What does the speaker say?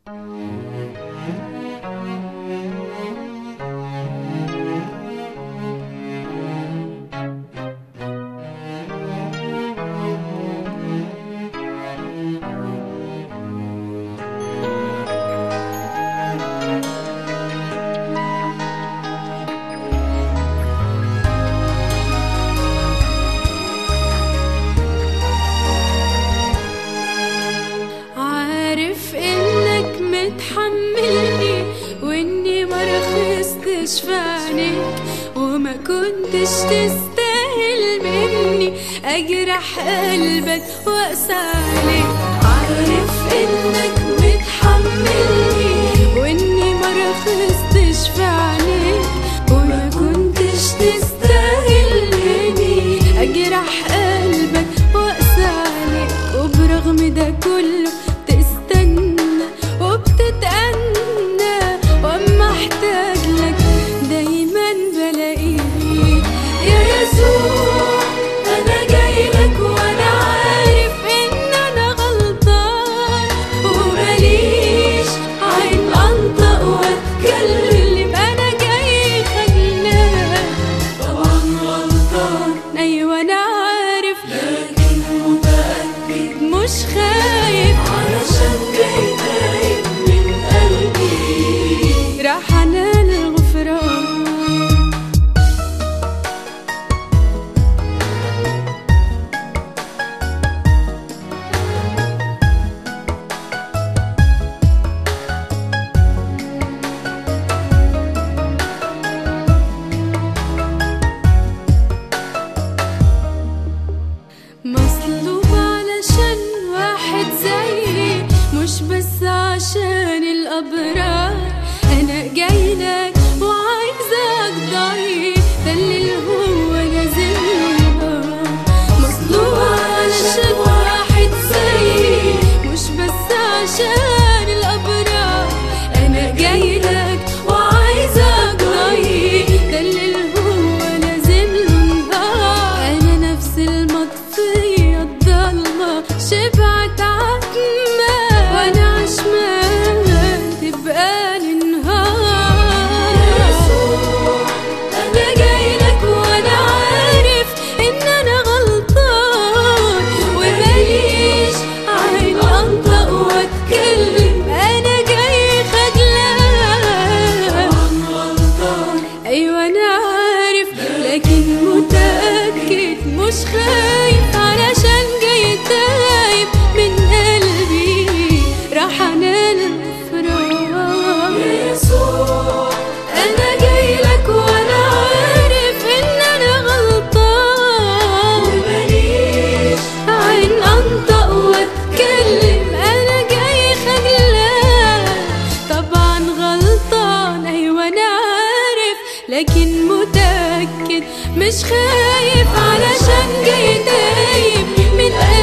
تحملني واني ما رخصتش في عينيك وما كنتش تستاهل مني اجرح قلبك واقسى عليك. عارف انك متحملني واني ما رخصتش في عينيك وما كنتش تستاهل مني اجرح قلبك واقسى عليك. وبرغم ده كله تتأنى وأما احتاج لك دايما بلاقيك. يا يسوع أنا جاي لك وأنا عارف إن أنا غلطان ومليش عين أنطق وأتكلم. أنا جاي خجلان طبعا غلطان أيوة أنا عارف لكن متأكد مش خايف علشان جاي راح انال الغفران. مصلوب علشان واحد زيي مش بس عشان الأبرار. أنا جايلك وعايزك ضعيف ده اللي هو نازل مصلوب علشان واحد زيي مش بس عشان الأبرار. أنا جايلك وعايزك ضعيف ده اللي هو نازل نهار. أنا نفس المطفية الضلمة شبعت عتمة وأنا عشمان تبقى مش خايف علشان جاي تايب من قلبي راح انال الغفران. يا يسوع انا جاي لك وانا عارف ان انا غلطان ومليش عين انطق واتكلم. انا جاي خجلان طبعا غلطان ايوه انا عارف لكن متأكد مش خايف علشان جاي تايب من